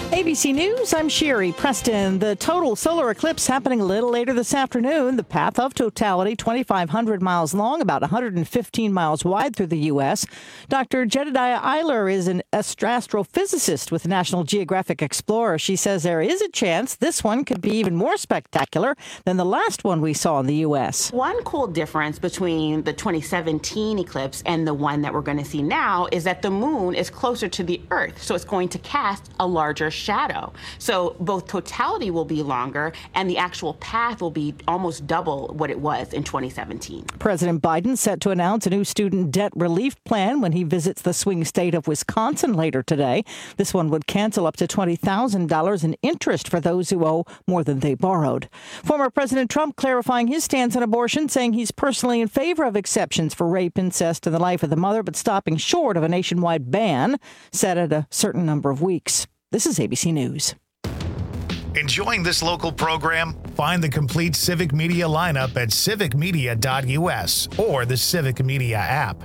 ABC News, I'm Sherry Preston. The total solar eclipse happening a little later this afternoon. The path of totality, 2,500 miles long, about 115 miles wide through the U.S. Dr. Jedediah Eiler is an astrophysicist with National Geographic Explorer. She says there is a chance this one could be even more spectacular than the last one we saw in the U.S. One cool difference between the 2017 eclipse and the one that we're going to see now is that the moon is closer to the Earth, so it's going to cast a larger shadow. So both totality will be longer and the actual path will be almost double what it was in 2017. President Biden set to announce a new student debt relief plan when he visits the swing state of Wisconsin later today. This one would cancel up to $20,000 in interest for those who owe more than they borrowed. Former President Trump clarifying his stance on abortion, saying he's personally in favor of exceptions for rape, incest, and the life of the mother, but stopping short of a nationwide ban set at a certain number of weeks. This is ABC News. Enjoying this local program? Find the complete Civic Media lineup at civicmedia.us or the Civic Media app.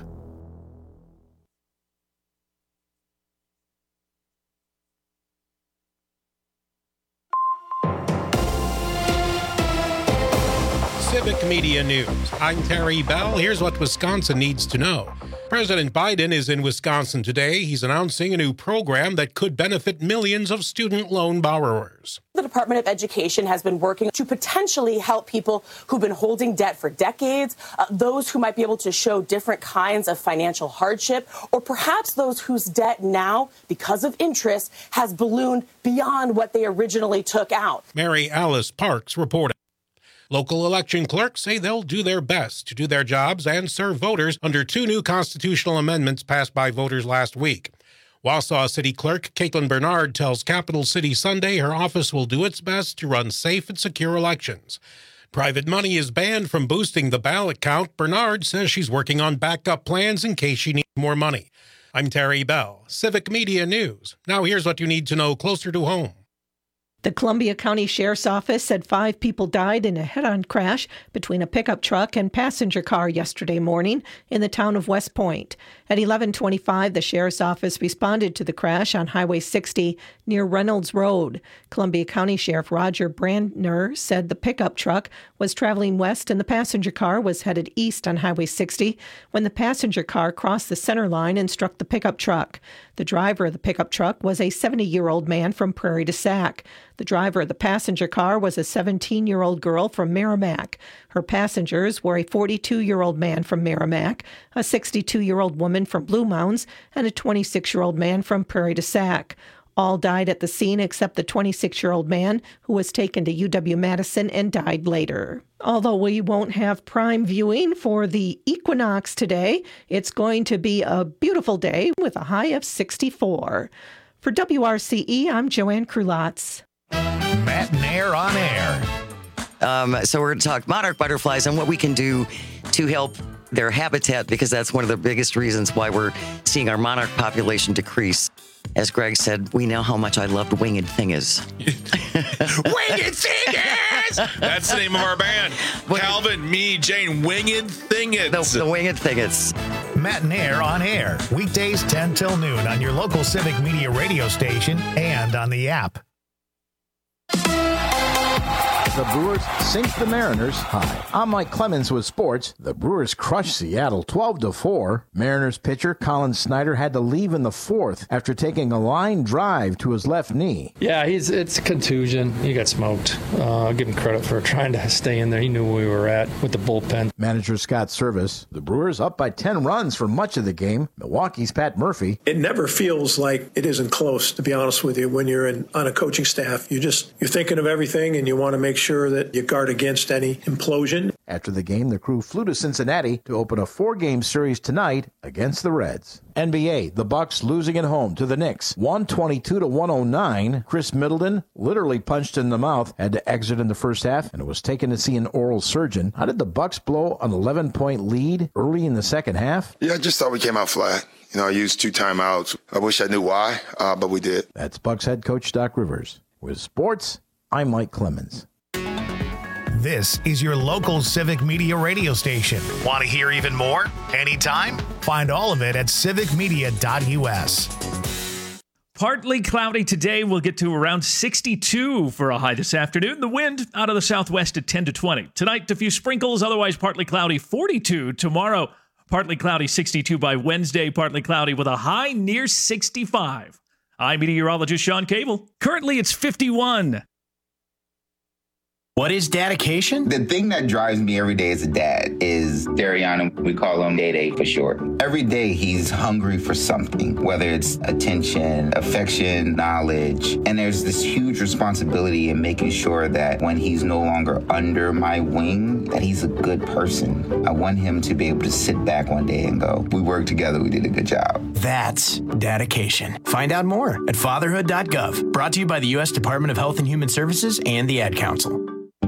Civic Media News. I'm Terry Bell. Here's what Wisconsin needs to know. President Biden is in Wisconsin today. He's announcing a new program that could benefit millions of student loan borrowers. The Department of Education has been working to potentially help people who've been holding debt for decades, those who might be able to show different kinds of financial hardship, or perhaps those whose debt now, because of interest, has ballooned beyond what they originally took out. Mary Alice Parks reported. Local election clerks say they'll do their best to do their jobs and serve voters under two new constitutional amendments passed by voters last week. Wausau City Clerk Caitlin Bernard tells Capital City Sunday her office will do its best to run safe and secure elections. Private money is banned from boosting the ballot count. Bernard says she's working on backup plans in case she needs more money. I'm Terry Bell, Civic Media News. Now here's what you need to know closer to home. The Columbia County Sheriff's Office said 5 people died in a head-on crash between a pickup truck and passenger car yesterday morning in the town of West Point. At 11:25, the Sheriff's Office responded to the crash on Highway 60 near Reynolds Road. Columbia County Sheriff Roger Brandner said the pickup truck was traveling west and the passenger car was headed east on Highway 60 when the passenger car crossed the center line and struck the pickup truck. The driver of the pickup truck was a 70-year-old man from Prairie du Sac. The driver of the passenger car was a 17-year-old girl from Merrimack. Her passengers were a 42-year-old man from Merrimack, a 62-year-old woman from Blue Mounds, and a 26-year-old man from Prairie du Sac. All died at the scene except the 26-year-old man, who was taken to UW-Madison and died later. Although we won't have prime viewing for the equinox today, it's going to be a beautiful day with a high of 64. For WRCE, I'm Joanne Krulotz. Matt and Air on Air. So we're going to talk monarch butterflies and what we can do to help their habitat, because that's one of the biggest reasons why we're seeing our monarch population decrease. As Greg said, we know how much I loved Winged Thingers. Winged Thingers! That's the name of our band. Calvin, me, Jane, Winged Thingers. The Winged Thingers. Matt and Air on Air. Weekdays 10 till noon on your local Civic Media radio station and on the app. The Brewers sink the Mariners. Hi, I'm Mike Clemens with sports. The Brewers crushed Seattle 12-4. Mariners pitcher Colin Snyder had to leave in the fourth after taking a line drive to his left knee. Yeah, it's a contusion. He got smoked. I'll give him credit for trying to stay in there. He knew where we were at with the bullpen. Manager Scott Service. The Brewers up by 10 runs for much of the game. Milwaukee's Pat Murphy. It never feels like it isn't close, to be honest with you, when you're on a coaching staff. You're thinking of everything and you want to make sure that you guard against any implosion. After the game, the crew flew to Cincinnati to open a 4-game series tonight against the Reds. NBA, the Bucks losing at home to the Knicks, 122-109. Chris Middleton, literally punched in the mouth, had to exit in the first half and was taken to see an oral surgeon. How did the Bucks blow an 11-point lead early in the second half? Yeah, I just thought we came out flat. I used 2 timeouts. I wish I knew why, but we did. That's Bucks head coach Doc Rivers. With sports, I'm Mike Clemens. This is your local Civic Media radio station. Want to hear even more? Anytime? Find all of it at civicmedia.us. Partly cloudy today. We'll get to around 62 for a high this afternoon. The wind out of the southwest at 10 to 20. Tonight, a few sprinkles, otherwise partly cloudy, 42. Tomorrow, partly cloudy, 62 by Wednesday. Partly cloudy with a high near 65. I'm meteorologist Sean Cable. Currently, it's 51. What is dedication? The thing that drives me every day as a dad is Dariana. We call him Day for short. Every day he's hungry for something, whether it's attention, affection, knowledge. And there's this huge responsibility in making sure that when he's no longer under my wing, that he's a good person. I want him to be able to sit back one day and go, we worked together, we did a good job. That's dedication. Find out more at fatherhood.gov. Brought to you by the U.S. Department of Health and Human Services and the Ad Council.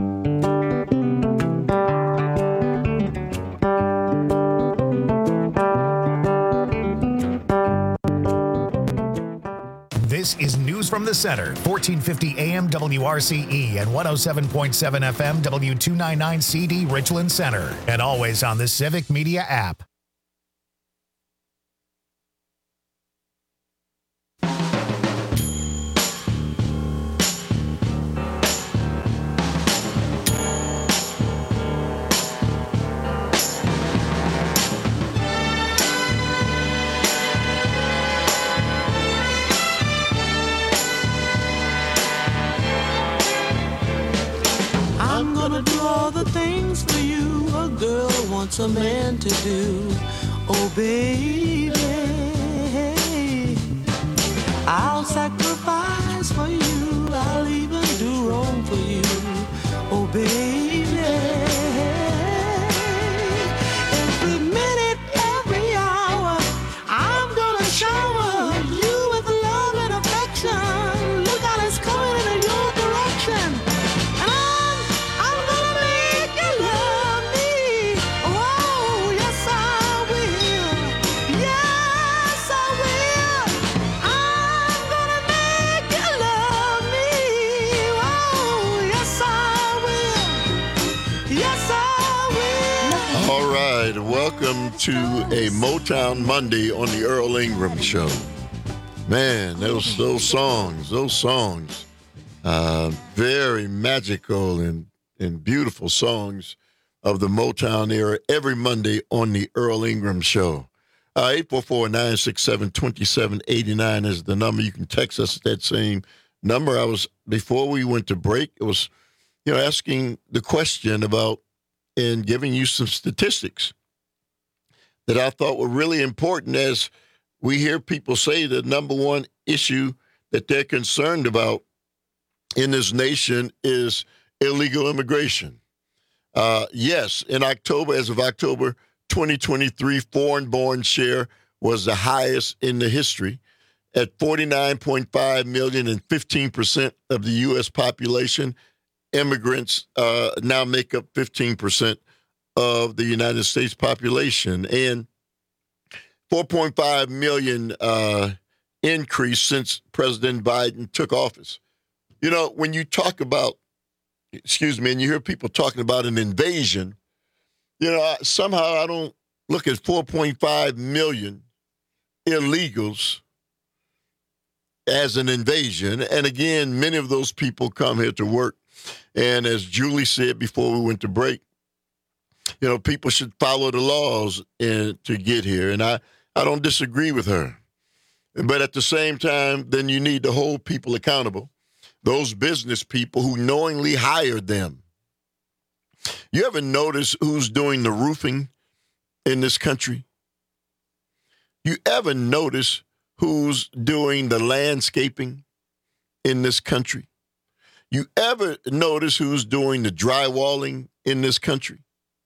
This is News from the Center, 1450 AM WRCE and 107.7 FM W299CD Richland Center, and always on the Civic Media app. A man to do, oh baby, I'll sacrifice for you, I'll even do wrong for you, oh baby, every minute, every hour, I'm gonna shower you with love and affection, look out, it's coming in your direction. Welcome to a Motown Monday on the Earl Ingram Show. Man, those songs, very magical and beautiful songs of the Motown era every Monday on the Earl Ingram Show. 844-967-2789 is the number. You can text us at that same number. Before we went to break, it was, asking the question about and giving you some statistics that I thought were really important as we hear people say the number one issue that they're concerned about in this nation is illegal immigration. Yes, as of October 2023, foreign-born share was the highest in the history at 49.5 million and 15% of the U.S. population. Immigrants now make up 15% of the United States population, and 4.5 million increase since President Biden took office. When you talk about, and you hear people talking about an invasion, somehow I don't look at 4.5 million illegals as an invasion. And again, many of those people come here to work. And as Julie said before we went to break, people should follow the laws to get here. And I don't disagree with her. But at the same time, then you need to hold people accountable, those business people who knowingly hired them. You ever notice who's doing the roofing in this country? You ever notice who's doing the landscaping in this country? You ever notice who's doing the drywalling in this country?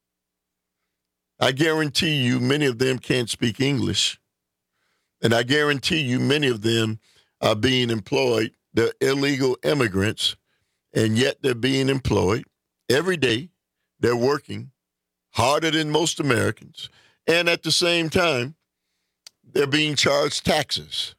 I guarantee you many of them can't speak English. And I guarantee you many of them are being employed. They're illegal immigrants, and yet they're being employed every day. They're working harder than most Americans. And at the same time, they're being charged taxes.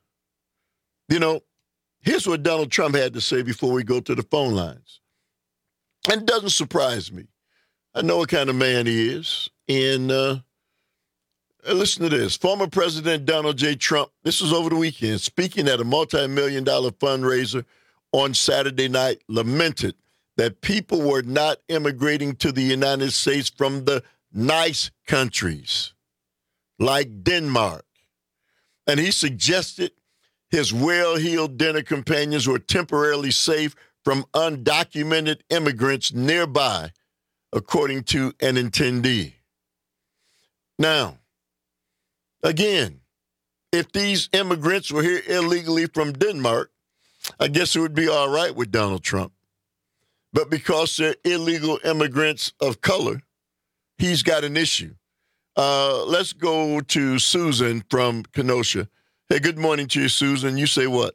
Here's what Donald Trump had to say before we go to the phone lines. And it doesn't surprise me. I know what kind of man he is. And Listen to this. Former President Donald J. Trump, this was over the weekend, speaking at a multi-million-dollar fundraiser on Saturday night, lamented that people were not immigrating to the United States from the nice countries like Denmark. And he suggested his well-heeled dinner companions were temporarily safe from undocumented immigrants nearby, according to an attendee. Now, again, if these immigrants were here illegally from Denmark, I guess it would be all right with Donald Trump. But because they're illegal immigrants of color, he's got an issue. Let's go to Susan from Kenosha. Hey, good morning to you, Susan. You say what?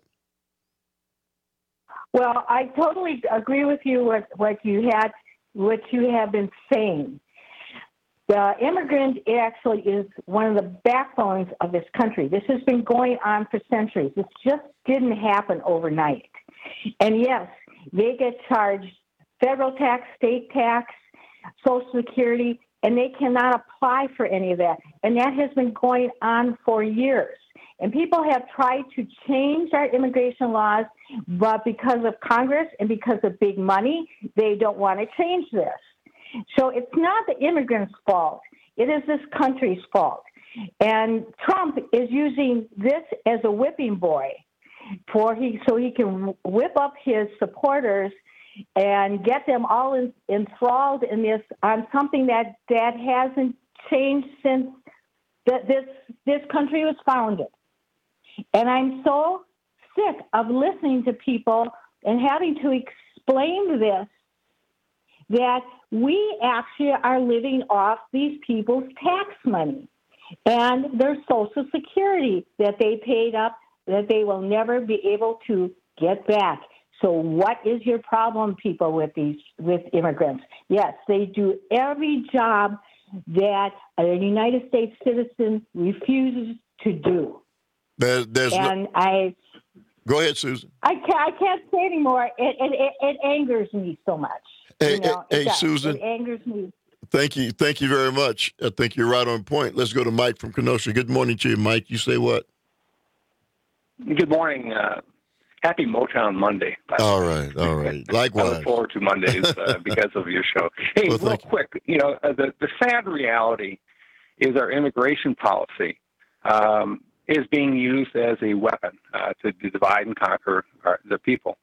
Well, I totally agree with you with what you have been saying. The immigrant actually is one of the backbones of this country. This has been going on for centuries. This just didn't happen overnight. And yes, they get charged federal tax, state tax, Social Security, and they cannot apply for any of that. And that has been going on for years. And people have tried to change our immigration laws, but because of Congress and because of big money, they don't want to change this. So it's not the immigrants' fault. It is this country's fault. And Trump is using this as a whipping boy so he can whip up his supporters and get them all enthralled in this on something that hasn't changed since this country was founded. And I'm so sick of listening to people and having to explain this, that we actually are living off these people's tax money and their Social Security that they paid up that they will never be able to get back. So what is your problem, people, with immigrants? Yes, they do every job that a United States citizen refuses to do. Go ahead, Susan. I can't say anymore. It angers me so much. Hey, Susan. It angers me. Thank you very much. I think you're right on point. Let's go to Mike from Kenosha. Good morning to you, Mike. You say what? Good morning. Happy Motown Monday. All right. Likewise. I look forward to Mondays because of your show. Hey, well, real quick, the sad reality is our immigration policy is being used as a weapon to divide and conquer the people.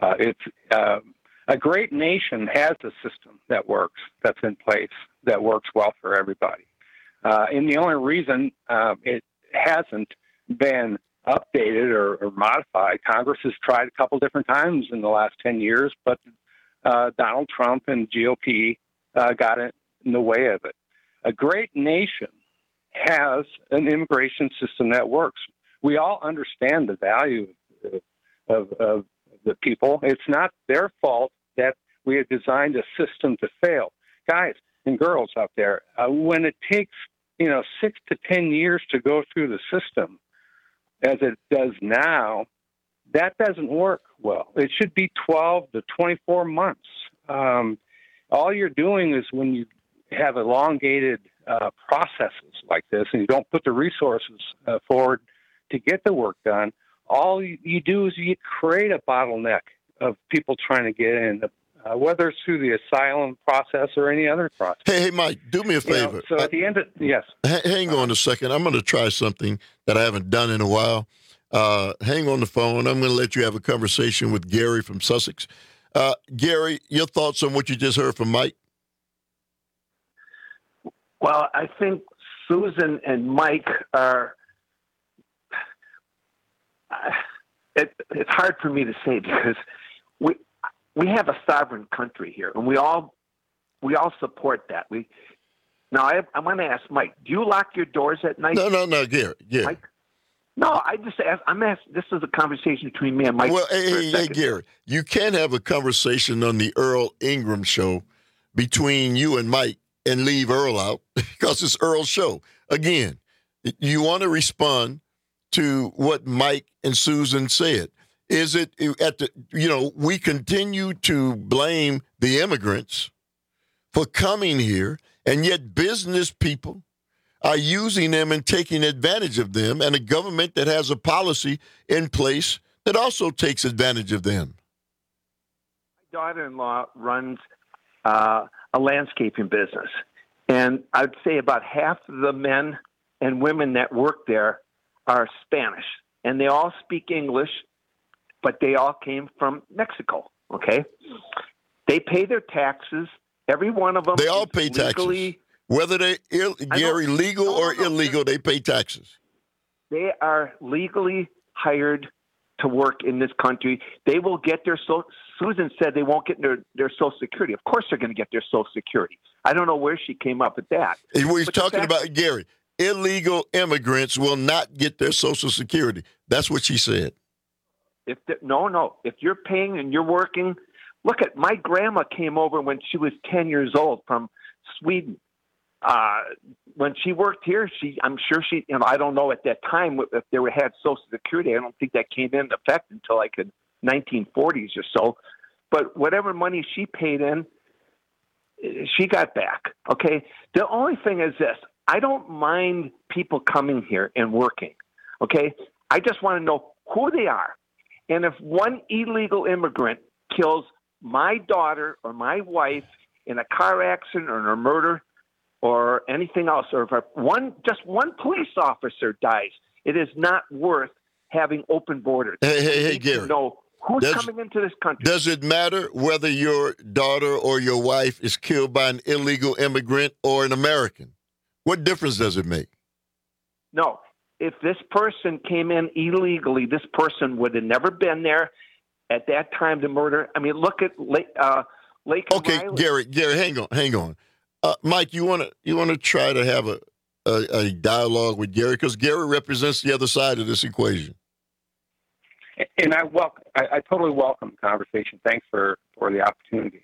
A great nation has a system that works, that's in place, that works well for everybody. And the only reason it hasn't been updated or modified, Congress has tried a couple different times in the last 10 years, but Donald Trump and GOP got in the way of it. A great nation has an immigration system that works. We all understand the value of the people. It's not their fault that we have designed a system to fail. Guys and girls out there, when it takes 6 to 10 years to go through the system, as it does now, that doesn't work well. It should be 12 to 24 months. All you're doing is when you have elongated processes like this and you don't put the resources forward to get the work done, all you do is you create a bottleneck of people trying to get in, whether it's through the asylum process or any other process. Hey, Mike, do me a favor. So at the end of, yes. Hang on a second. I'm going to try something that I haven't done in a while. Hang on the phone. I'm going to let you have a conversation with Gary from Sussex. Gary, your thoughts on what you just heard from Mike? Well, I think Susan and Mike are it's hard for me to say because we have a sovereign country here, and we all support that. I'm going to ask Mike. Do you lock your doors at night? No, Gary. Mike? No, I just asked. I'm asking. This is a conversation between me and Mike. Well, hey, Gary, you can have a conversation on the Earl Ingram show between you and Mike and leave Earl out because it's Earl's show. Again, you want to respond to what Mike and Susan said. Is it we continue to blame the immigrants for coming here, and yet business people are using them and taking advantage of them, and a government that has a policy in place that also takes advantage of them. My daughter-in-law runs a landscaping business, and I'd say about half of the men and women that work there are Spanish, and they all speak English, but they all came from Mexico, okay? They pay their taxes. Every one of them. They all pay taxes. Whether they're, Gary, legal or illegal, they pay taxes. They are legally hired to work in this country. They will get their Susan said they won't get their Social Security. Of course they're going to get their Social Security. I don't know where she came up with that. He's talking about, Gary, illegal immigrants will not get their Social Security. That's what she said. No. If you're paying and you're working, look at my grandma came over when she was 10 years old from Sweden. When she worked here, I'm sure she, I don't know at that time if they had Social Security. I don't think that came into effect until like the 1940s or so. But whatever money she paid in, she got back. Okay. The only thing is this: I don't mind people coming here and working. Okay. I just want to know who they are, and if one illegal immigrant kills my daughter or my wife in a car accident or in a murder or anything else, or if just one police officer dies, it is not worth having open borders. Hey, Gary. Know who's coming into this country. Does it matter whether your daughter or your wife is killed by an illegal immigrant or an American? What difference does it make? No. If this person came in illegally, this person would have never been there at that time to murder. I mean, look at Lake. Okay, Riley. Gary, hang on. Mike, you want to try to have a dialogue with Gary, because Gary represents the other side of this equation. And I totally welcome the conversation. Thanks for the opportunity.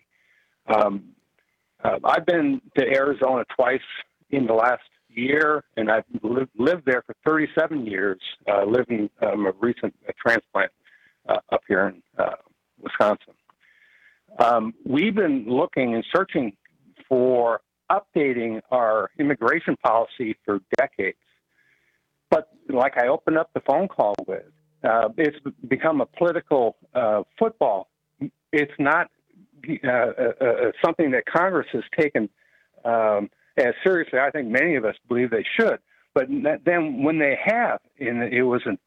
I've been to Arizona twice in the last year, and I've lived there for 37 years, living a recent transplant up here in Wisconsin. We've been looking and searching for updating our immigration policy for decades. But like I opened up the phone call with, it's become a political football. It's not something that Congress has taken as seriously. I think many of us believe they should. But then when they have, it was in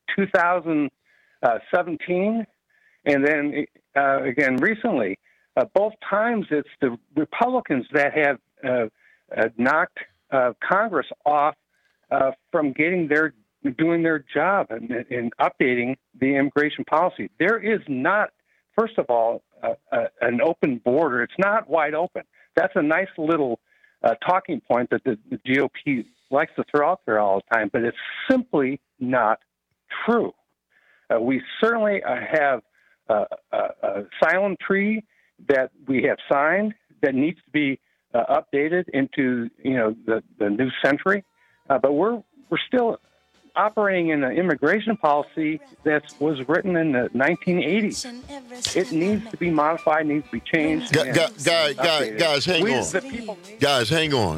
2017, and then again recently, both times it's the Republicans that have knocked Congress off from doing their job in updating the immigration policy. There is not, first of all, an open border. It's not wide open. That's a nice little talking point that the GOP likes to throw out there all the time, but it's simply not true. We certainly have a silent tree that we have signed that needs to be updated into the new century, but we're still operating in an immigration policy that was written in the 1980s. It needs to be modified, needs to be changed. Guys, hang on. Guys, hang on.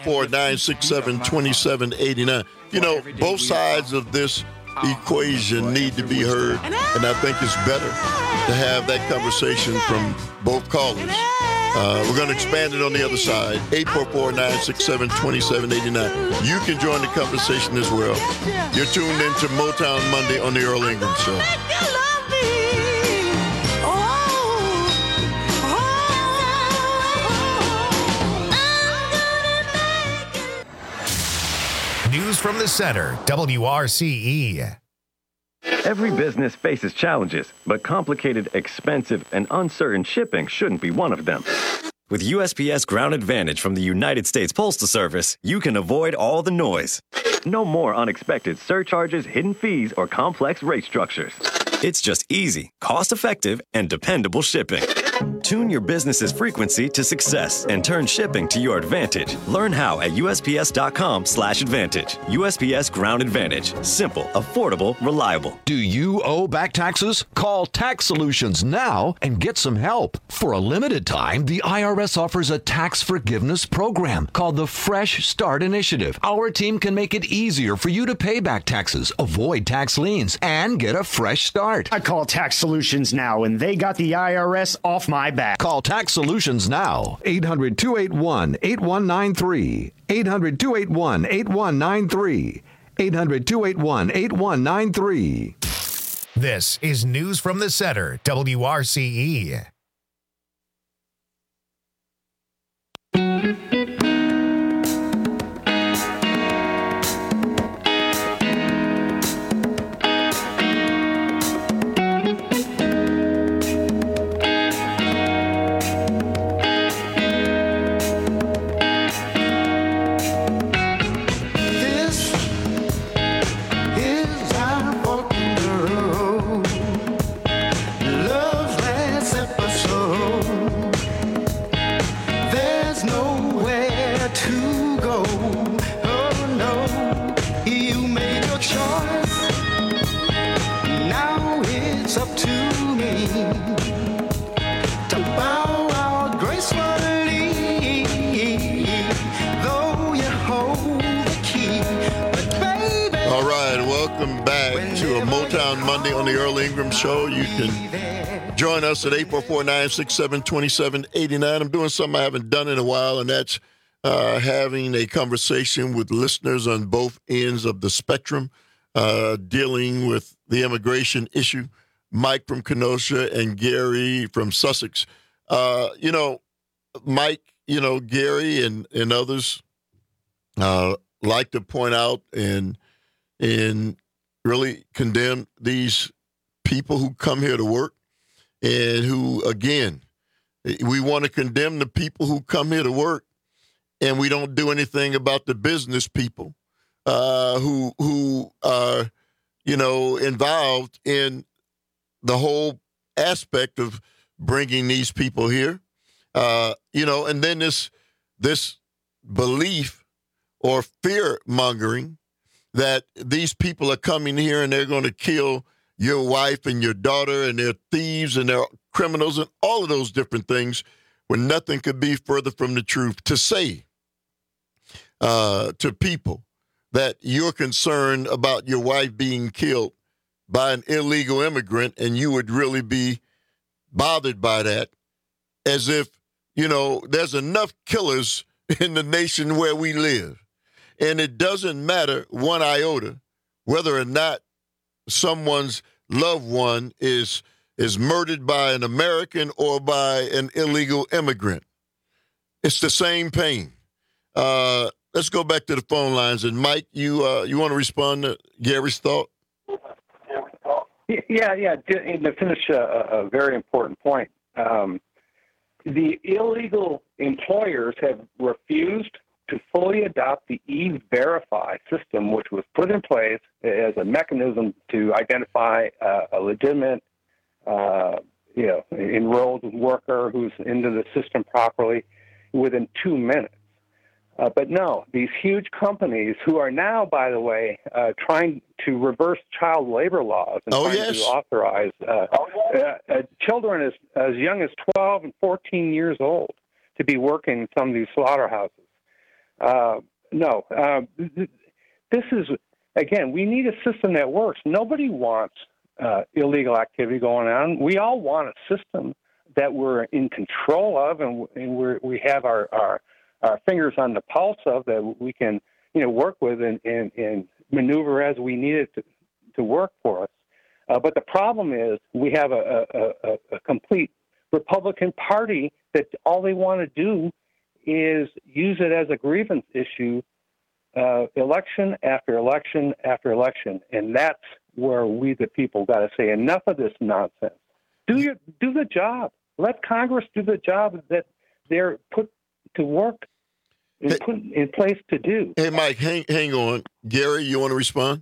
844-967-2789. Both sides of this equation need to be heard, and I think it's better to have that conversation from both callers. We're going to expand it on the other side. 844-967-2789. You can join the conversation as well. You're tuned into Motown Monday on the Earl Ingram Show. News from the center, WRCE. Every business faces challenges, but complicated, expensive, and uncertain shipping shouldn't be one of them. With USPS Ground Advantage from the United States Postal Service, you can avoid all the noise. No more unexpected surcharges, hidden fees, or complex rate structures. It's just easy, cost-effective, and dependable shipping. Tune your business's frequency to success and turn shipping to your advantage. Learn how at USPS.com/advantage. USPS Ground Advantage. Simple, affordable, reliable. Do you owe back taxes? Call Tax Solutions now and get some help. For a limited time, the IRS offers a tax forgiveness program called the Fresh Start Initiative. Our team can make it easier for you to pay back taxes, avoid tax liens, and get a fresh start. I call Tax Solutions now, and they got the IRS off my back. Call Tax Solutions now. 800-281-8193. 800-281-8193. 800-281-8193. This is News from the Center, WRCE. Monday on the Earl Ingram Show. You can join us at 844-967-2789. I'm doing something I haven't done in a while, and that's having a conversation with listeners on both ends of the spectrum, dealing with the immigration issue. Mike from Kenosha and Gary from Sussex. Mike, Gary and others like to point out and really condemn these people who come here to work and who, again, we want to condemn the people who come here to work, and we don't do anything about the business people who are, involved in the whole aspect of bringing these people here. And then this belief or fear mongering that these people are coming here and they're going to kill your wife and your daughter, and they're thieves and they're criminals and all of those different things, when nothing could be further from the truth. To say to people that you're concerned about your wife being killed by an illegal immigrant and you would really be bothered by that, as if, there's enough killers in the nation where we live. And it doesn't matter one iota whether or not someone's loved one is murdered by an American or by an illegal immigrant. It's the same pain. Let's go back to the phone lines. And Mike, you want to respond to Gary's thought? Yeah. To finish a very important point, the illegal employers have refused to fully adopt the E-Verify system, which was put in place as a mechanism to identify a legitimate, enrolled worker who's into the system properly within 2 minutes. But no, these huge companies who are now, by the way, trying to reverse child labor laws and to authorize children as young as 12 and 14 years old to be working in some of these slaughterhouses. This is, again, we need a system that works. Nobody wants illegal activity going on. We all want a system that we're in control of and we have our fingers on the pulse of, that we can, work with and maneuver as we need it to work for us. But the problem is we have a complete Republican Party that all they want to do is use it as a grievance issue, election after election after election, and that's where we, the people, got to say enough of this nonsense. Do the job. Let Congress do the job that they're put to work and put in place to do. Hey, Mike, hang on. Gary, you want to respond?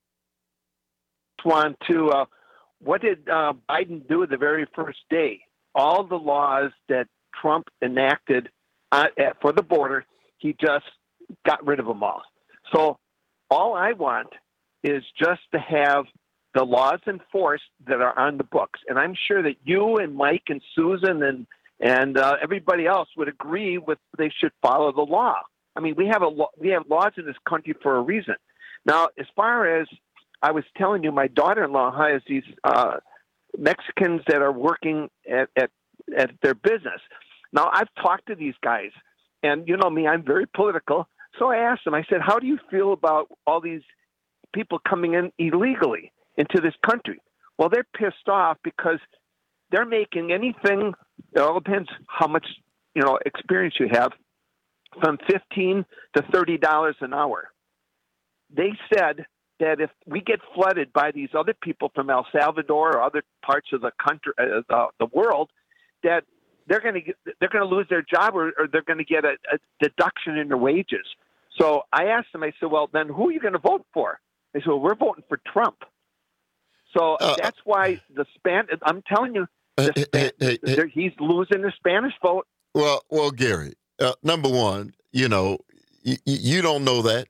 What did Biden do the very first day? all the laws that Trump enacted for the border, he just got rid of them all. So all I want is just to have the laws enforced that are on the books. And I'm sure that you and Mike and Susan and everybody else would agree with they should follow the law. I mean, we have laws in this country for a reason. Now, as far as I was telling you, my daughter-in-law has these Mexicans that are working at their business. Now, I've talked to these guys, and you know me, I'm very political. So I asked them, I said, how do you feel about all these people coming in illegally into this country? Well, they're pissed off because they're making anything, it all depends how much, experience you have, from $15 to $30 an hour. They said that if we get flooded by these other people from El Salvador or other parts of the country, the world, that they're going to lose their job or they're going to get a deduction in their wages. So I asked them, I said, well, then who are you going to vote for? They said, well, we're voting for Trump. So that's why I'm telling you, he's losing the Spanish vote. Well, Gary, number one, you don't know that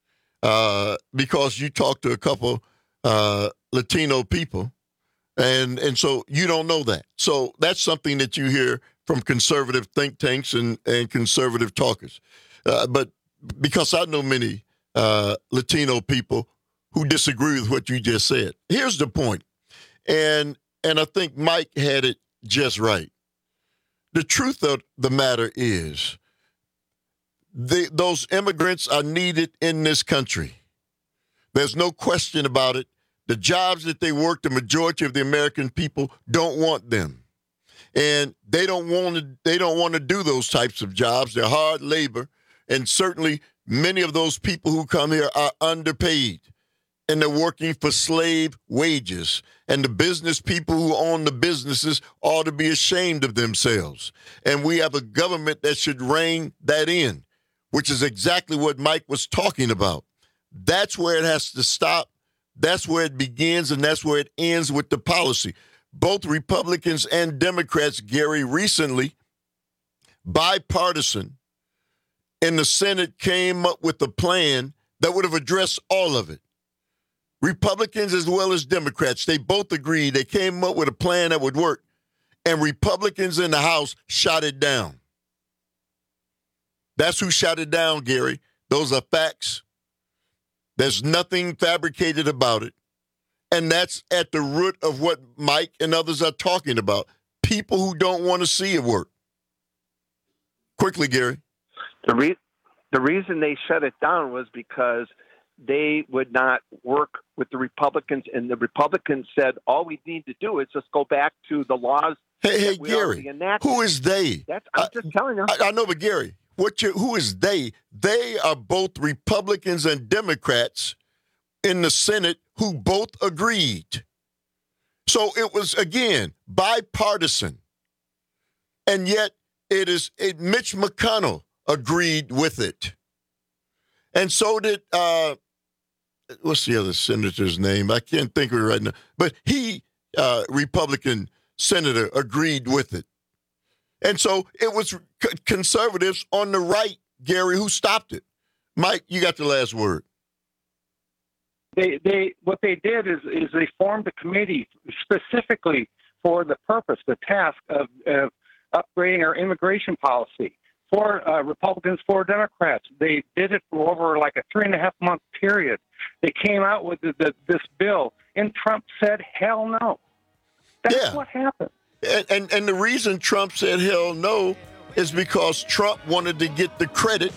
because you talked to a couple Latino people, and so you don't know that. So that's something that you hear from conservative think tanks and conservative talkers. But because I know many Latino people who disagree with what you just said. Here's the point, and I think Mike had it just right. The truth of the matter is those immigrants are needed in this country. There's no question about it. The jobs that they work, the majority of the American people don't want them. And they don't want to do those types of jobs. They're hard labor. And certainly many of those people who come here are underpaid. And they're working for slave wages. And the business people who own the businesses ought to be ashamed of themselves. And we have a government that should rein that in, which is exactly what Mike was talking about. That's where it has to stop. That's where it begins, and that's where it ends with the policy. Both Republicans and Democrats, Gary, recently, bipartisan, in the Senate came up with a plan that would have addressed all of it. Republicans as well as Democrats, they both agreed. They came up with a plan that would work, and Republicans in the House shot it down. That's who shot it down, Gary. Those are facts. There's nothing fabricated about it. And that's at the root of what Mike and others are talking about. People who don't want to see it work. Quickly, Gary. The reason they shut it down was because they would not work with the Republicans, and the Republicans said all we need to do is just go back to the laws. Hey, Gary, who is they? I'm just telling you. I know, but Gary, who is they? They are both Republicans and Democrats in the Senate who both agreed. So it was, again, bipartisan. And yet Mitch McConnell agreed with it. And so did, what's the other senator's name? I can't think of it right now. But he, Republican senator, agreed with it. And so it was conservatives on the right, Gary, who stopped it. Mike, you got the last word. What they did is they formed a committee specifically for the purpose, the task of upgrading our immigration policy for Republicans, for Democrats. They did it for over like a 3.5-month period. They came out with this bill, and Trump said, hell no. That's what happened. And the reason Trump said hell no is because Trump wanted to get the credit,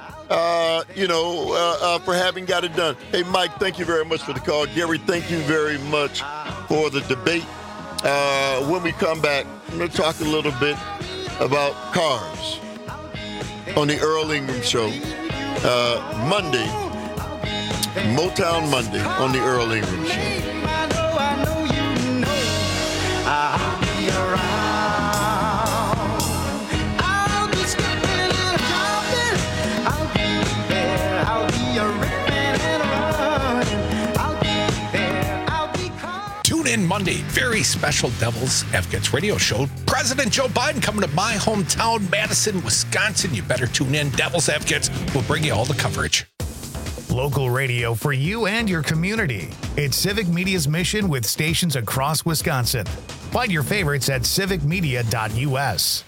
for having got it done. Hey, Mike, thank you very much for the call. Gary, thank you very much for the debate. When we come back, I'm going to talk a little bit about cars on the Earl Ingram Show. Monday, Motown Monday on the Earl Ingram Show. Tune in Monday. Very special Devil's Advocates radio show. President Joe Biden coming to my hometown, Madison, Wisconsin. You better tune in. Devil's Advocates will bring you all the coverage. Local radio for you and your community. It's Civic Media's mission with stations across Wisconsin. Find your favorites at civicmedia.us.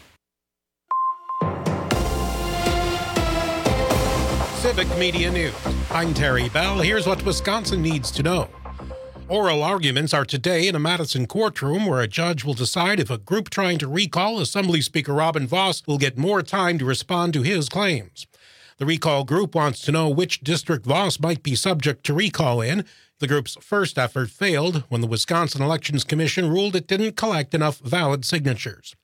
Civic Media News. I'm Terry Bell. Here's what Wisconsin needs to know. Oral arguments are today in a Madison courtroom where a judge will decide if a group trying to recall Assembly Speaker Robin Vos will get more time to respond to his claims. The recall group wants to know which district Vos might be subject to recall in. The group's first effort failed when the Wisconsin Elections Commission ruled it didn't collect enough valid signatures.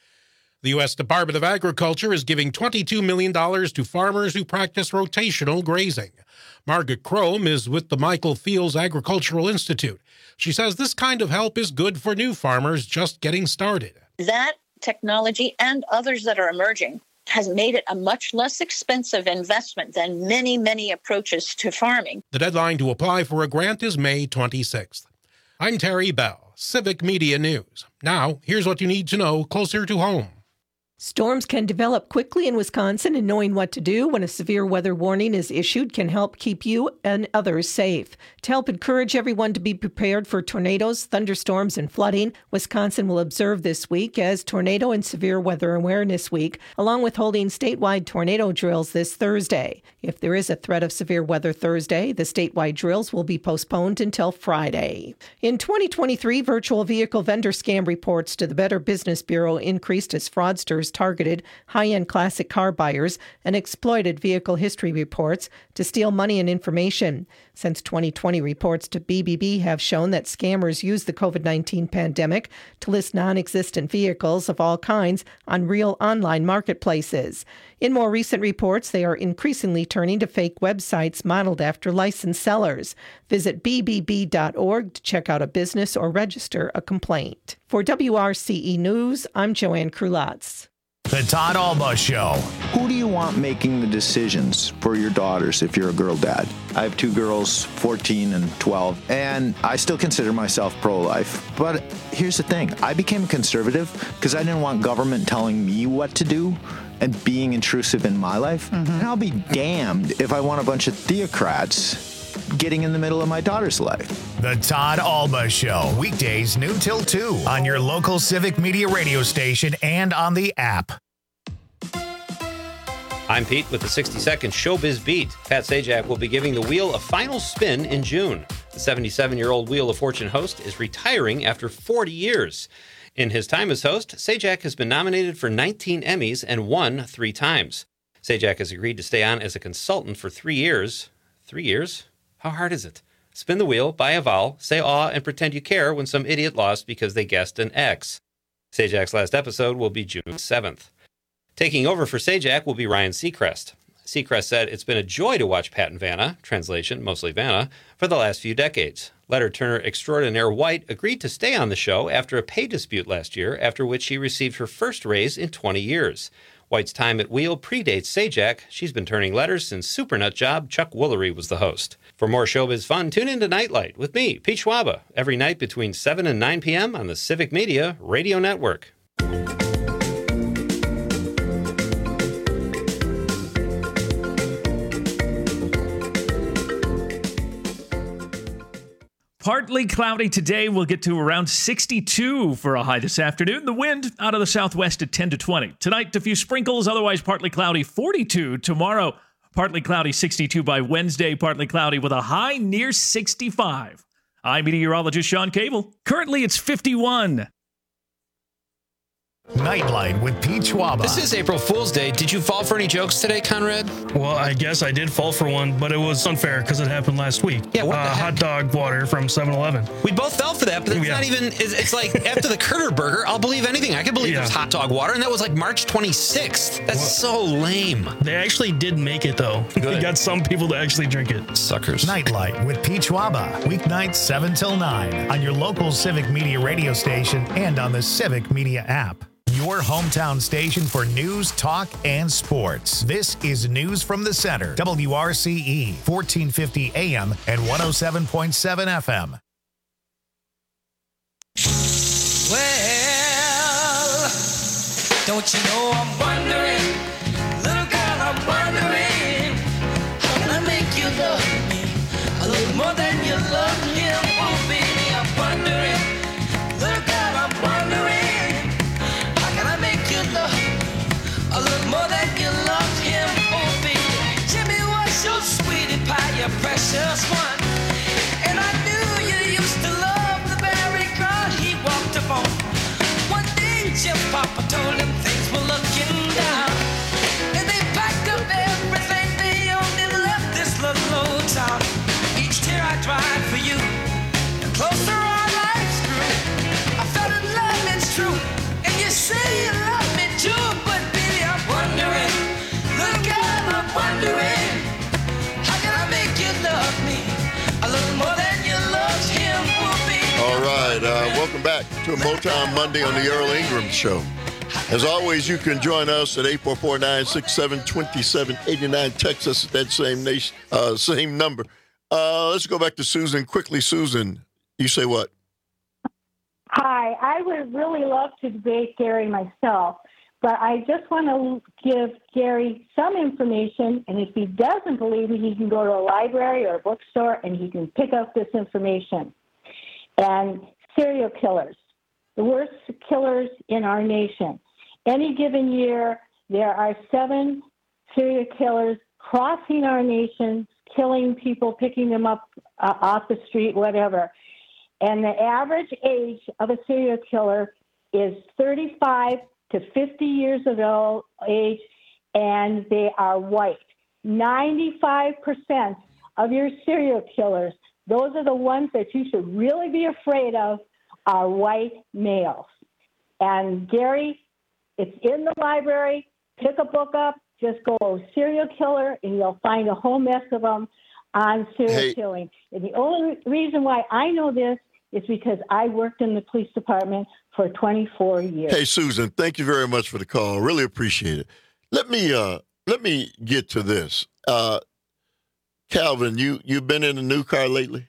The U.S. Department of Agriculture is giving $22 million to farmers who practice rotational grazing. Margaret Crome is with the Michael Fields Agricultural Institute. She says this kind of help is good for new farmers just getting started. That technology and others that are emerging has made it a much less expensive investment than many, many approaches to farming. The deadline to apply for a grant is May 26th. I'm Terry Bell, Civic Media News. Now, here's what you need to know closer to home. Storms can develop quickly in Wisconsin, and knowing what to do when a severe weather warning is issued can help keep you and others safe. To help encourage everyone to be prepared for tornadoes, thunderstorms, and flooding, Wisconsin will observe this week as Tornado and Severe Weather Awareness Week, along with holding statewide tornado drills this Thursday. If there is a threat of severe weather Thursday, the statewide drills will be postponed until Friday. In 2023, virtual vehicle vendor scam reports to the Better Business Bureau increased as fraudsters targeted high-end classic car buyers and exploited vehicle history reports to steal money and information. Since 2020, reports to BBB have shown that scammers use the COVID-19 pandemic to list non-existent vehicles of all kinds on real online marketplaces. In more recent reports, they are increasingly turning to fake websites modeled after licensed sellers. Visit bbb.org to check out a business or register a complaint. For WRCE News, I'm Joanne Krulotz. The Todd Alba Show. Who do you want making the decisions for your daughters if you're a girl dad? I have two girls, 14 and 12, and I still consider myself pro-life. But here's the thing. I became conservative because I didn't want government telling me what to do and being intrusive in my life. And I'll be damned if I want a bunch of theocrats getting in the middle of my daughter's life. The Todd Alba Show. Weekdays noon till 2 on your local Civic Media radio station and on the app. I'm Pete with the 60-second Showbiz Beat. Pat Sajak will be giving the wheel a final spin in June. The 77-year-old Wheel of Fortune host is retiring after 40 years. In his time as host, Sajak has been nominated for 19 Emmys and won 3 times. Sajak has agreed to stay on as a consultant for 3 years. 3 years? How hard is it? Spin the wheel, buy a vowel, say aw, and pretend you care when some idiot lost because they guessed an X. Sajak's last episode will be June 7th. Taking over for Sajak will be Ryan Seacrest. Seacrest said, "It's been a joy to watch Pat and Vanna," translation, mostly Vanna, for the last few decades. Letter-turner extraordinaire White agreed to stay on the show after a pay dispute last year, after which she received her first raise in 20 years. White's time at Wheel predates Sajak. She's been turning letters since Super Nut Job Chuck Woolery was the host. For more showbiz fun, tune into Nightlight with me, Pete Schwaba, every night between 7 and 9 p.m. on the Civic Media Radio Network. Partly cloudy today. We'll get to around 62 for a high this afternoon. The wind out of the southwest at 10 to 20. Tonight, a few sprinkles, otherwise partly cloudy, 42. Tomorrow, partly cloudy, 62 by Wednesday. Partly cloudy with a high near 65. I'm meteorologist Sean Cable. Currently, it's 51. Nightlight with Pete Schwaba. This is April Fool's Day. Did you fall for any jokes today, Conrad? Well, I guess I did fall for one, but it was unfair because it happened last week. Yeah, what the heck? Hot dog water from 7-Eleven. We both fell for that, but it's not even, it's like after the Critter Burger, I'll believe anything. I could believe there's hot dog water, and that was like March 26th. That's so lame. They actually did make it, though. They got some people to actually drink it. Suckers. Nightlight with Pete Schwaba. Weeknights 7 till 9 on your local Civic Media radio station and on the Civic Media app. Your hometown station for news, talk, and sports. This is News from the Center. WRCE, 1450 AM and 107.7 FM. Well, don't you know I'm wondering, little girl, I'm wondering, how can I make you love me a little more than you love him? Oh, baby, I'm wondering, little girl, I'm wondering, how can I make you love me a little more than you love him? Oh, baby, Jimmy was your sweetie pie, your precious one, and I knew you used to love the berry girl he walked upon. One day, Jim Papa told him things were looking down, and they packed up everything they owned and left this little old town. Each tear I cried for you, the closer our lives grew. I fell in love, it's true, and you say you love me too, but baby, I'm wondering, little girl, I'm wondering, how can I make you love me a little more than you loved him? Oh, baby, All right, welcome back to a Motown Monday on the Earl Ingram Show. As always, you can join us at 844-967-2789. Text us at that same number. Let's go back to Susan quickly. Susan, you say what? Hi, I would really love to debate Gary myself, but I just want to give Gary some information, and if he doesn't believe me, he can go to a library or a bookstore and he can pick up this information. And serial killers, the worst killers in our nation. Any given year, there are 7 serial killers crossing our nation, killing people, picking them up off the street, whatever. And the average age of a serial killer is 35 to 50 years of age, and they are white. 95% of your serial killers, those are the ones that you should really be afraid of, are white males. And Gary, it's in the library. Pick a book up. Just go serial killer, and you'll find a whole mess of them on serial killing. And the only reason why I know this is because I worked in the police department for 24 years. Hey, Susan, thank you very much for the call. Really appreciate it. Let me get to this. Calvin, you've been in a new car lately?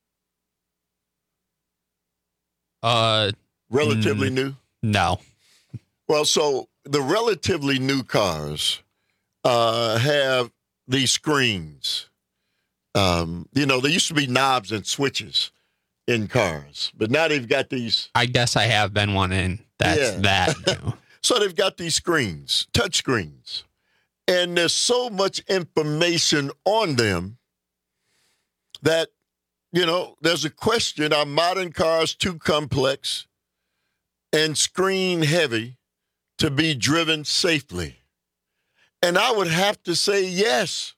Relatively new? No. Well, so the relatively new cars have these screens. There used to be knobs and switches in cars, but now they've got these. I guess I have been one in that. So they've got these screens, touch screens, and there's so much information on them that, there's a question, are modern cars too complex and screen heavy to be driven safely? And I would have to say yes.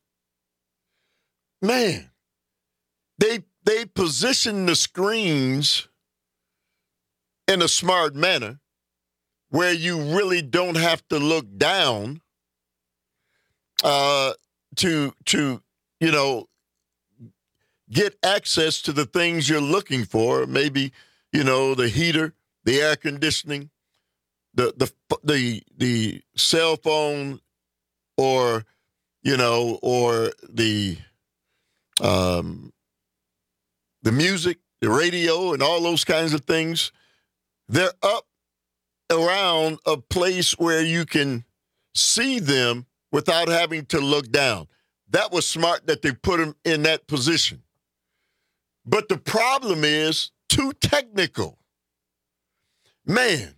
Man, they position the screens in a smart manner where you really don't have to look down to get access to the things you're looking for. Maybe, the heater, the air conditioning, the cell phone, or the music, the radio, and all those kinds of things. They're up around a place where you can see them without having to look down. That was smart that they put them in that position. But the problem is too technical. Man,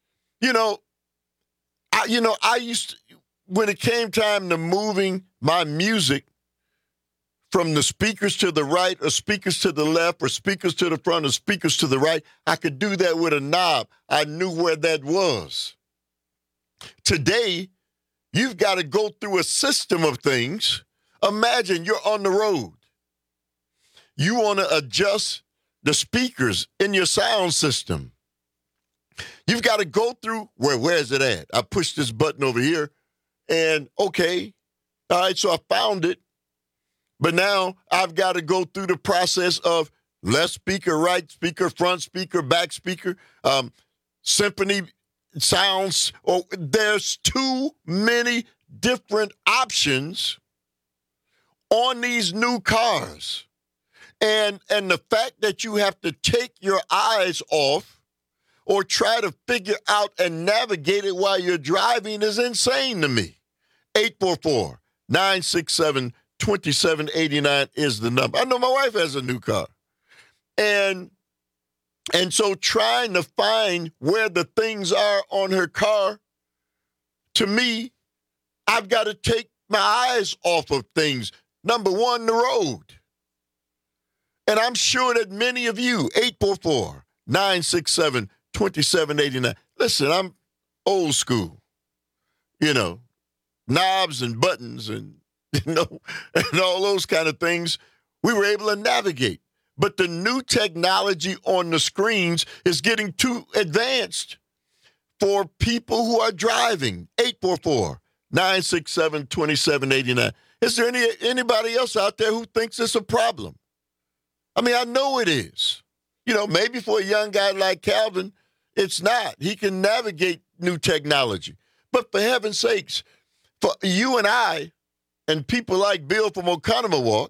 I used to, when it came time to moving my music from the speakers to the right or speakers to the left or speakers to the front or speakers to the right, I could do that with a knob. I knew where that was. Today, you've got to go through a system of things. Imagine you're on the road. You want to adjust the speakers in your sound system. You've got to go through, where is it at? I push this button over here, and okay, all right, so I found it. But now I've got to go through the process of left speaker, right speaker, front speaker, back speaker, symphony sounds. Oh, there's too many different options on these new cars. And the fact that you have to take your eyes off or try to figure out and navigate it while you're driving is insane to me. 844-967-2789 is the number. I know my wife has a new car. And so trying to find where the things are on her car, to me, I've got to take my eyes off of things. Number one, the road. And I'm sure that many of you, 844-967-2789. Listen, I'm old school. Knobs and buttons and, and all those kind of things. We were able to navigate. But the new technology on the screens is getting too advanced for people who are driving. 844-967-2789. Is there anybody else out there who thinks it's a problem? I mean, I know it is. Maybe for a young guy like Calvin, it's not. He can navigate new technology. But for heaven's sakes, for you and I and people like Bill from Oconomowoc,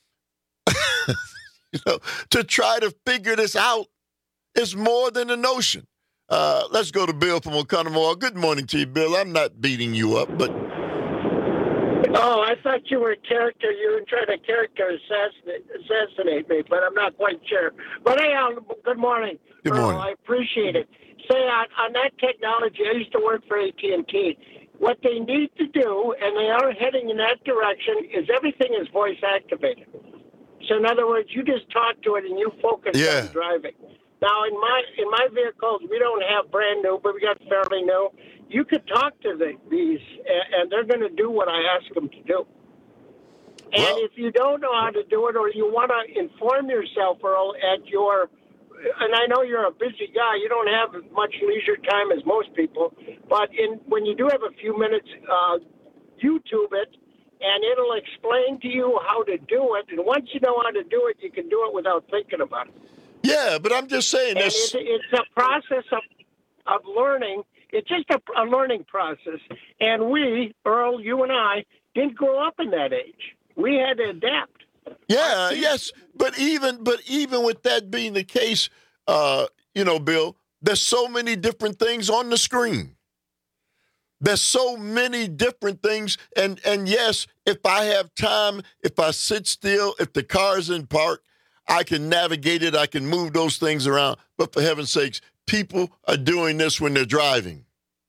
to try to figure this out is more than a notion. Let's go to Bill from Oconomowoc. Good morning to you, Bill. I'm not beating you up, but... Oh, I thought you were character. You were trying to character assassinate me, but I'm not quite sure. But hey, good morning. Good morning. I appreciate it. Say, on that technology, I used to work for AT&T. What they need to do, and they are heading in that direction, is everything is voice activated. So in other words, you just talk to it and you focus on driving. Now, in my vehicles, we don't have brand new, but we got fairly new. You could talk to these, and they're going to do what I ask them to do. And if you don't know how to do it, or you want to inform yourself, Earl, and I know you're a busy guy, you don't have as much leisure time as most people, but when you do have a few minutes, YouTube it, and it'll explain to you how to do it. And once you know how to do it, you can do it without thinking about it. Yeah, but I'm just saying this. It's a process of learning. It's just a learning process. And we, Earl, you and I, didn't grow up in that age. We had to adapt. Yeah, yes. But even with that being the case, Bill, there's so many different things on the screen. There's so many different things. And yes, if I have time, if I sit still, if the car's in park, I can navigate it. I can move those things around. But for heaven's sakes, people are doing this when they're driving.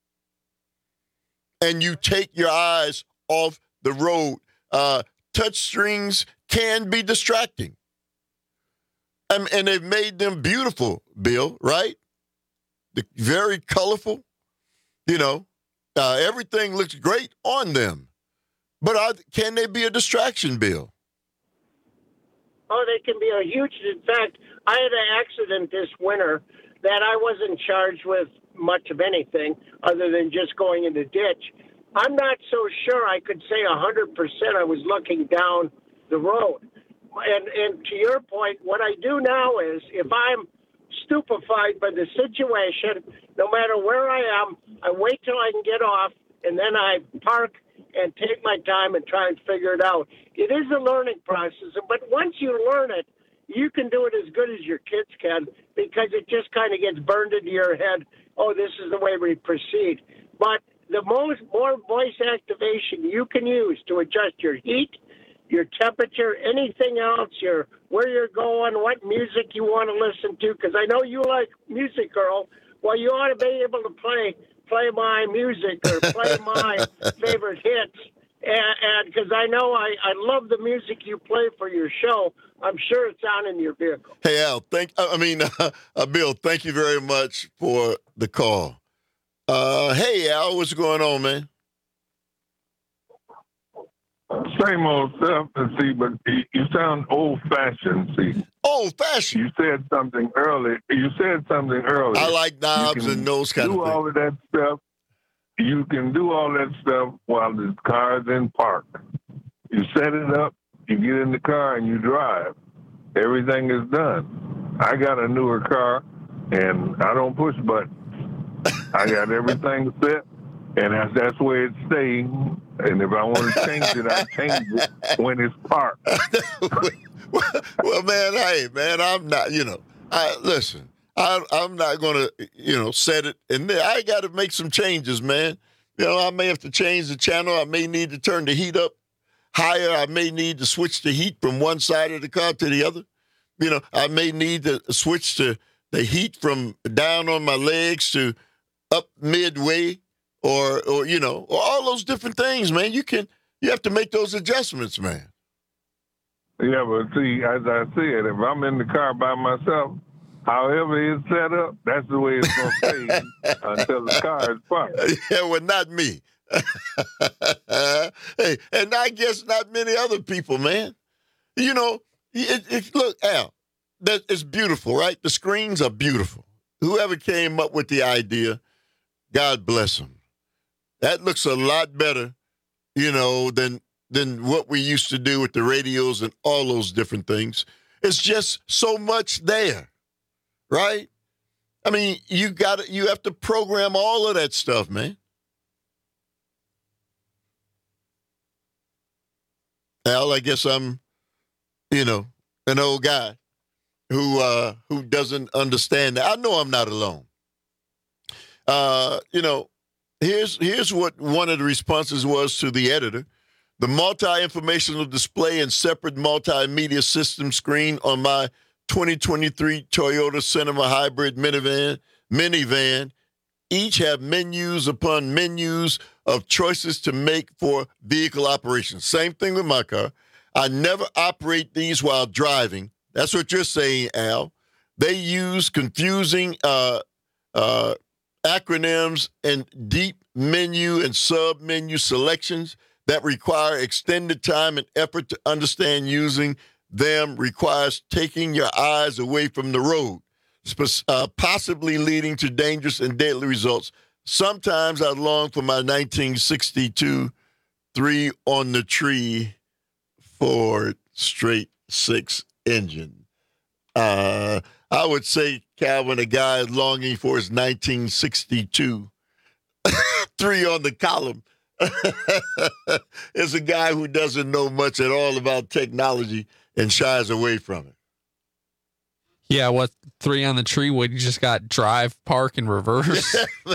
And you take your eyes off the road. Touch screens can be distracting. And they've made them beautiful, Bill, right? Very colorful. Everything looks great on them. But can they be a distraction, Bill? Oh, they can be a huge... In fact, I had an accident this winter that I wasn't charged with much of anything other than just going in the ditch. I'm not so sure I could say 100% I was looking down the road. And to your point, what I do now is if I'm stupefied by the situation, no matter where I am, I wait till I can get off, and then I park and take my time and try and figure it out. It is a learning process, but once you learn it, you can do it as good as your kids can because it just kind of gets burned into your head, oh, this is the way we proceed. But the more voice activation you can use to adjust your heat, your temperature, anything else, where you're going, what music you want to listen to, because I know you like music, Earl. Well, you ought to be able to play my music or play my favorite hits. And because I know I love the music you play for your show, I'm sure it's on in your vehicle. Hey, Al, Bill, thank you very much for the call. Hey, Al, what's going on, man? Same old stuff, see, but you sound old-fashioned, see. Old-fashioned? You said something earlier. I like knobs and those kind of things. Do all of that stuff. You can do all that stuff while the car's in park. You set it up, you get in the car, and you drive. Everything is done. I got a newer car, and I don't push buttons. I got everything set, and that's where it stays. And if I want to change it, I change it when it's parked. Well, man, I'm not, listen, I'm not going to, set it in there. I got to make some changes, man. I may have to change the channel. I may need to turn the heat up higher. I may need to switch the heat from one side of the car to the other. I may need to switch the heat from down on my legs to up midway or all those different things, man. You have to make those adjustments, man. Yeah, but see, as I said, if I'm in the car by myself, however it's set up, that's the way it's going to stay until the car is parked. Yeah, well, not me. Hey, and I guess not many other people, man. Look, Al, it's beautiful, right? The screens are beautiful. Whoever came up with the idea, God bless them. That looks a lot better, than what we used to do with the radios and all those different things. It's just so much there, right? I mean, you have to program all of that stuff, man. Al, I guess I'm, an old guy who doesn't understand that. I know I'm not alone. Here's what one of the responses was to the editor. The multi-informational display and separate multimedia system screen on my 2023 Toyota Cinema Hybrid minivan each have menus upon menus of choices to make for vehicle operation. Same thing with my car. I never operate these while driving. That's what you're saying, Al. They use confusing acronyms and deep menu and sub-menu selections that require extended time and effort to understand. Using them requires taking your eyes away from the road, possibly leading to dangerous and deadly results. Sometimes I long for my 1962 3-on-the-tree Ford straight six engine. I would say, Calvin, a guy is longing for his 1962 3 on the column. It's a guy who doesn't know much at all about technology and shies away from it. Yeah, what 3 on the tree? What, you just got drive, park, and reverse?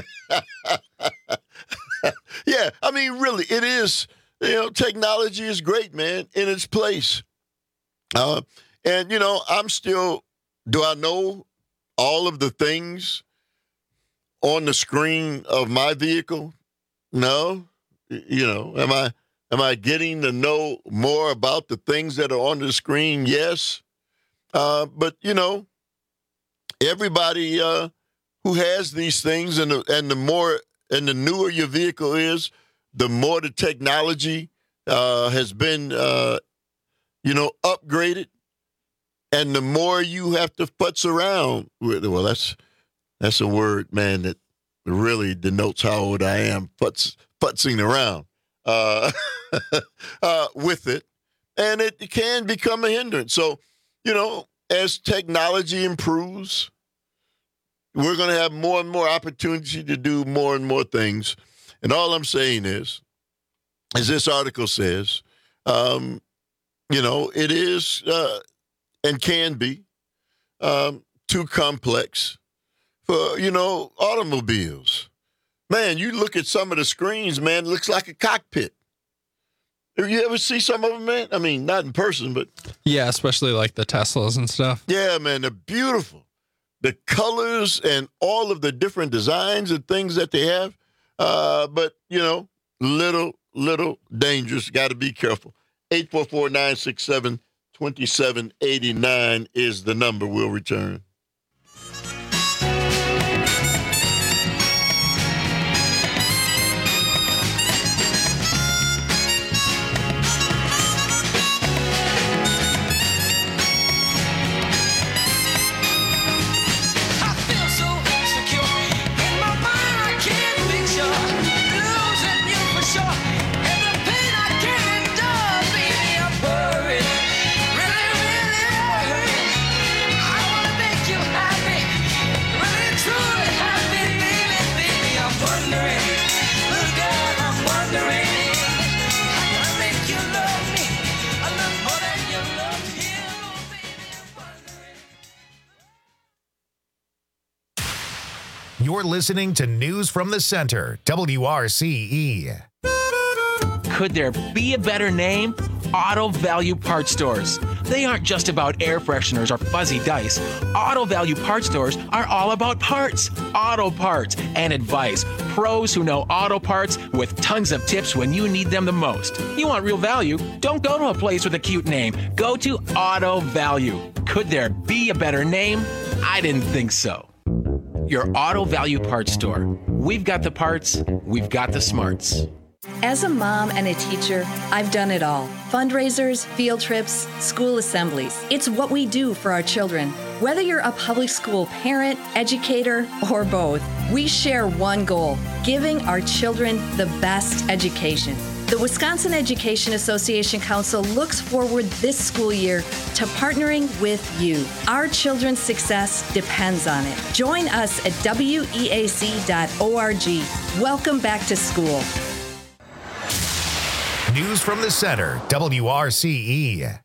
Yeah, I mean, really, it is, technology is great, man, in its place. And, I'm still, do I know all of the things on the screen of my vehicle? No. Am I getting to know more about the things that are on the screen? Yes. But everybody who has these things, and the newer your vehicle is, the more the technology has been upgraded, and the more you have to futz around with. Well, that's a word, man, that really denotes how old I am. Futzing around with it, and it can become a hindrance. So, as technology improves, we're going to have more and more opportunity to do more and more things. And all I'm saying is, as this article says, it is and can be too complex for, automobiles. Man, you look at some of the screens, man, it looks like a cockpit. Have you ever see some of them, man? I mean, not in person, but... Yeah, especially like the Teslas and stuff. Yeah, man, they're beautiful. The colors and all of the different designs and things that they have. But, little dangerous. Got to be careful. 844-967-2789 is the number. We'll return. You're listening to News from the Center, WRCE. Could there be a better name? Auto Value Parts Stores. They aren't just about air fresheners or fuzzy dice. Auto Value Parts Stores are all about parts, auto parts, and advice. Pros who know auto parts with tons of tips when you need them the most. You want real value? Don't go to a place with a cute name. Go to Auto Value. Could there be a better name? I didn't think so. Your Auto Value Parts Store. We've got the parts, we've got the smarts. As a mom and a teacher, I've done it all. Fundraisers, field trips, school assemblies. It's what we do for our children. Whether you're a public school parent, educator, or both, we share one goal: giving our children the best education. The Wisconsin Education Association Council looks forward this school year to partnering with you. Our children's success depends on it. Join us at weac.org. Welcome back to school. News from the Center, WRCE.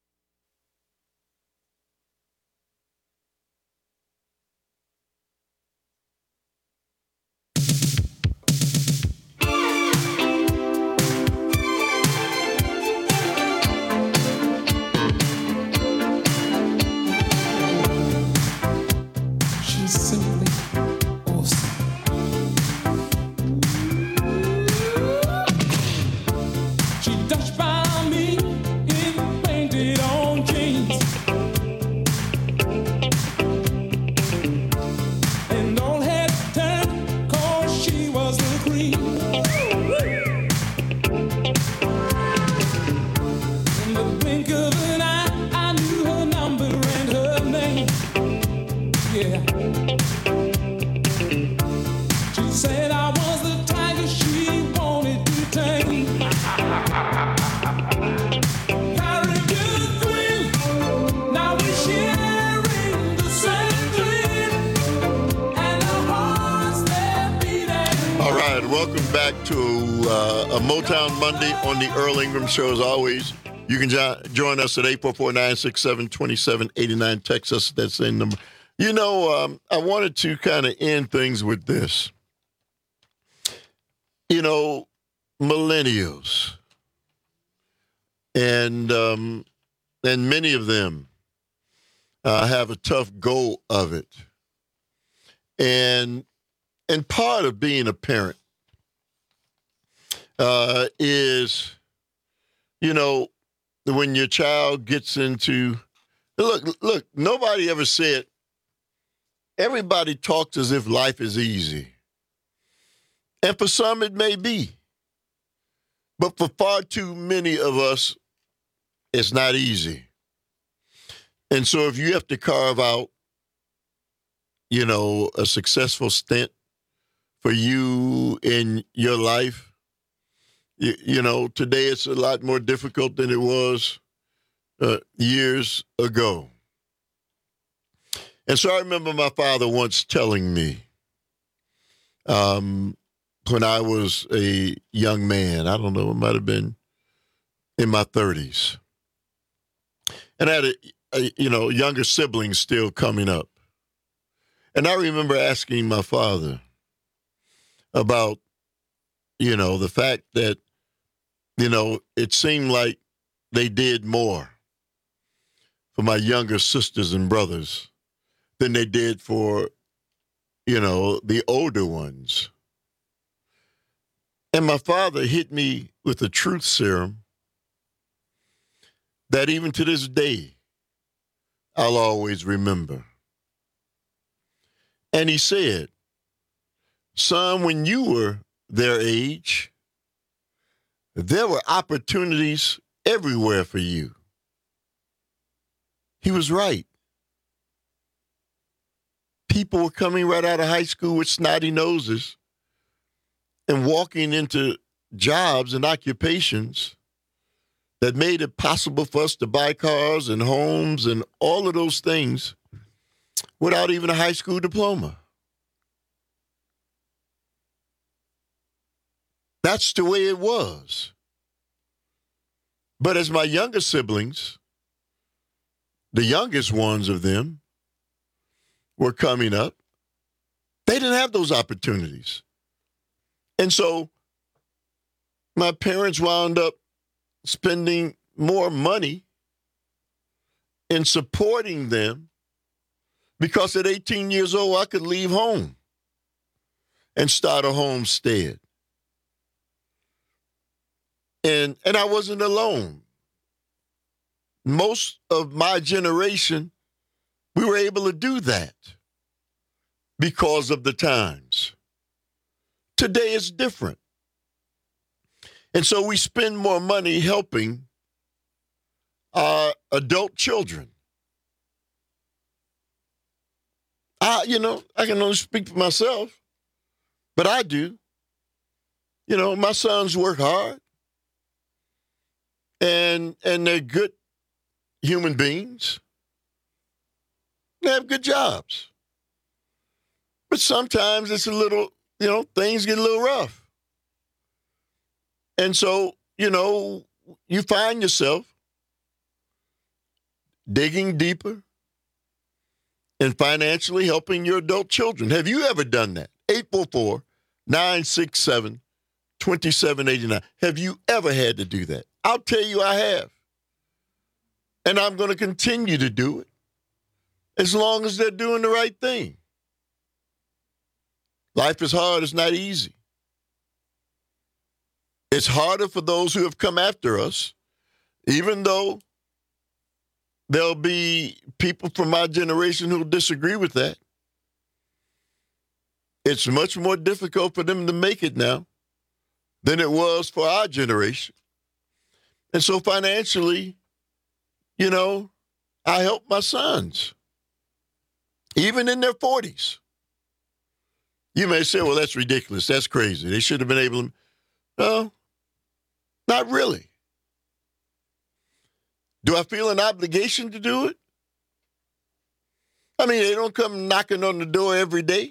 She's simply awesome. She touched by me in painted on jeans, and all had turned 'cause she was the queen. In the blink of an eye, I knew her number and her name. Yeah. She said I was the tiger she wanted to tame. Caribbean queen, now we're sharing the same dream, and our hearts they're beating. All right, welcome back to a Motown Monday on the Earl Ingram Show. As always, you can join us at 844-967-2789. Text us at that same number. You know, I wanted to kind of end things with this. You know, millennials, and many of them have a tough go of it. And part of being a parent is, you know, when your child gets into, look, nobody ever said, everybody talks as if life is easy. And for some, it may be. But for far too many of us, it's not easy. And so if you have to carve out, you know, a successful stint for you in your life, you know, today it's a lot more difficult than it was years ago. And so I remember my father once telling me, when I was a young man, I don't know, it might have been in my 30s. And I had a younger siblings still coming up. And I remember asking my father about, you know, the fact that, you know, it seemed like they did more for my younger sisters and brothers than they did for, you know, the older ones. And my father hit me with a truth serum that even to this day, I'll always remember. And he said, son, when you were their age, there were opportunities everywhere for you. He was right. People were coming right out of high school with snotty noses and walking into jobs and occupations that made it possible for us to buy cars and homes and all of those things without even a high school diploma. That's the way it was. But as my younger siblings, the youngest ones of them, were coming up, They didn't have those opportunities. And so my parents wound up spending more money in supporting them because at 18 years old, I could leave home and start a homestead. And I wasn't alone. Most of my generation, we were able to do that because of the times. Today is different. And so we spend more money helping our adult children. I can only speak for myself, but I do. My sons work hard, and they're good human beings. They have good jobs. But sometimes it's a little, things get a little rough. And so, you find yourself digging deeper and financially helping your adult children. Have you ever done that? 844-967-2789. Have you ever had to do that? I'll tell you I have. And I'm going to continue to do it as long as they're doing the right thing. Life is hard. It's not easy. It's harder for those who have come after us, even though there'll be people from my generation who disagree with that. It's much more difficult for them to make it now than it was for our generation. And so financially, I help my sons, even in their 40s. You may say, well, that's ridiculous. That's crazy. They should have been able to. No, not really. Do I feel an obligation to do it? I mean, they don't come knocking on the door every day.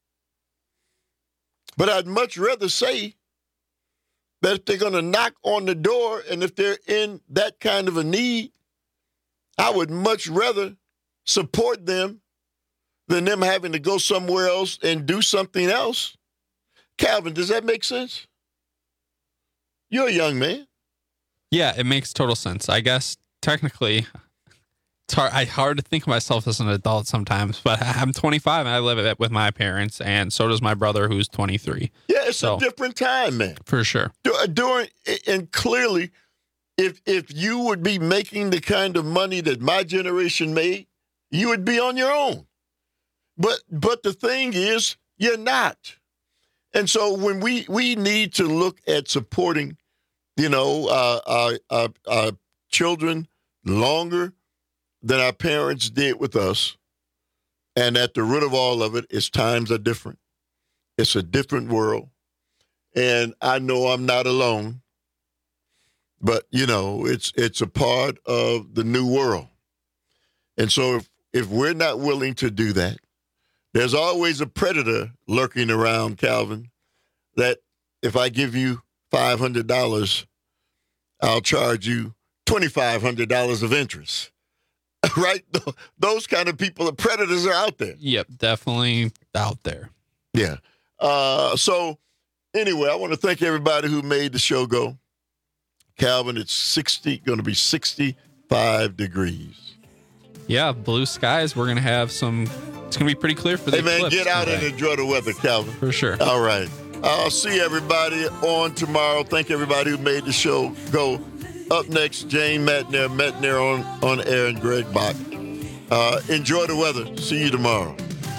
But I'd much rather say that if they're going to knock on the door and if they're in that kind of a need, I would much rather support them than them having to go somewhere else and do something else. Calvin, does that make sense? You're a young man. Yeah, it makes total sense. I guess technically, it's hard to think of myself as an adult sometimes, but I'm 25 and I live with my parents, and so does my brother who's 23. Yeah, it's a different time, man. For sure. And clearly, if you would be making the kind of money that my generation made, you would be on your own. But the thing is, you're not. And so when we need to look at supporting, our children longer than our parents did with us, and at the root of all of it is times are different. It's a different world. And I know I'm not alone, but, it's a part of the new world. And so if we're not willing to do that, there's always a predator lurking around, Calvin, that if I give you $500, I'll charge you $2,500 of interest. Right? Those kind of people, the predators are out there. Yep, definitely out there. Yeah. So anyway, I want to thank everybody who made the show go. Calvin, it's going to be 65 degrees. Yeah, blue skies. We're going to have some. It's going to be pretty clear for the eclipse. Hey, man, get out and enjoy the weather, Calvin. For sure. All right. I'll see everybody on tomorrow. Thank everybody who made the show go. Up next, Jane Metner on air, and Greg Bach. Enjoy the weather. See you tomorrow.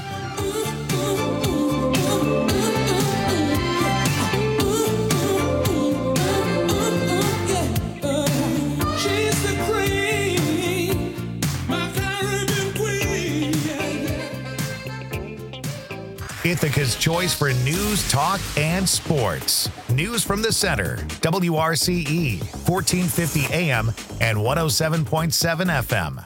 Ithaca's choice for news, talk, and sports. News from the center. WRCE, 1450 AM and 107.7 FM.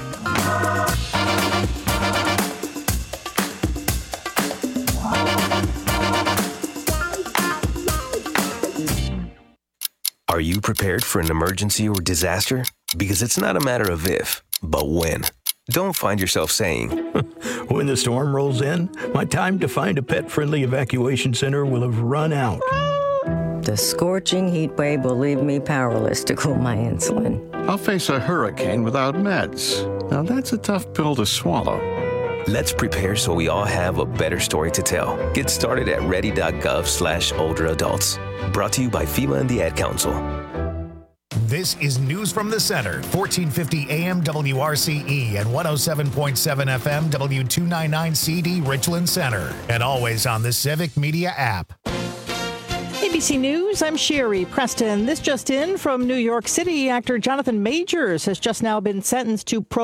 Are you prepared for an emergency or disaster? Because it's not a matter of if, but when. don't find yourself saying, when the storm rolls in, my time to find a pet-friendly evacuation center will have run out. The scorching heat wave will leave me powerless to cool my insulin. I'll face a hurricane without meds. Now that's a tough pill to swallow. Let's prepare so we all have a better story to tell. Get started at ready.gov/older adults. Brought to you by FEMA and the Ad Council. This is News from the Center, 1450 AM WRCE and 107.7 FM W299CD Richland Center, and always on the Civic Media app. ABC News, I'm Sherry Preston. This just in from New York City. Actor Jonathan Majors has just now been sentenced to